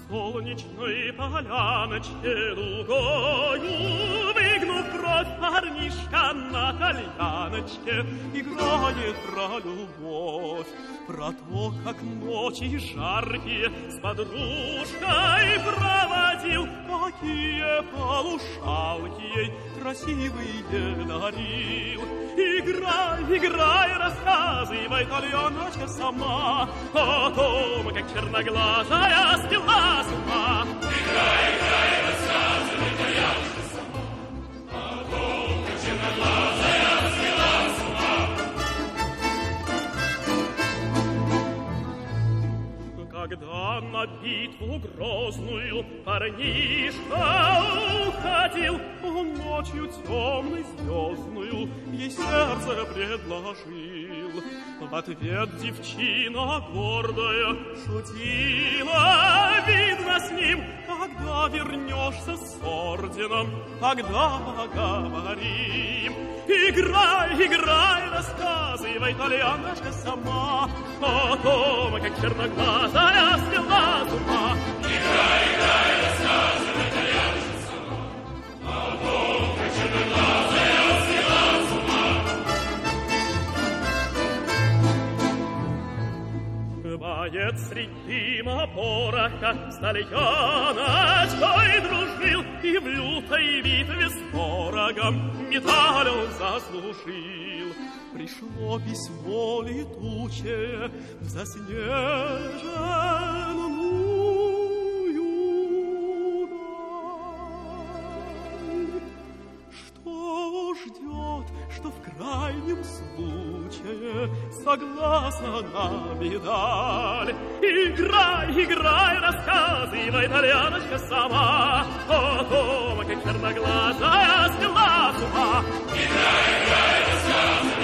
солнечной поляночке лугою, выгнув бровь, парнишка на кальяночке играет про любовь, про то, как ночи жаркие с подружкой проводил, какие полушалки ей красивые дарил. Играй, играй, рассказывай, Тальяночка, сама о том, как черноглазая сняла с ума. Играй, играй, рассказывай, Тальяночка, сама о том, как черноглазая сняла с ума. Когда на битву грозную парнишка уходил, он ночью темной звездную ей сердце предложил. В ответ девчина гордая шутила, видно с ним, когда вернешься с орденом, тогда поговорим. Играй, играй, рассказывай, Тальяночка, сама о том, как черноглазая сняла с ума. Играй, играй, рассказывай, Тальяночка, сама о том, как черноглазая сняла с ума. Боец средь дыма пороха с Тальяночкой дружил, и в лютой битве с ворогом медаль он заслужил. Пришло письмо летучее в заснеженную даль. Что ждет, что в крайнем случае согласна на медаль? Играй, играй, рассказывай, Тальяночка, сама о том, как черноглазая сняла с ума. Играй, играй, рассказывай.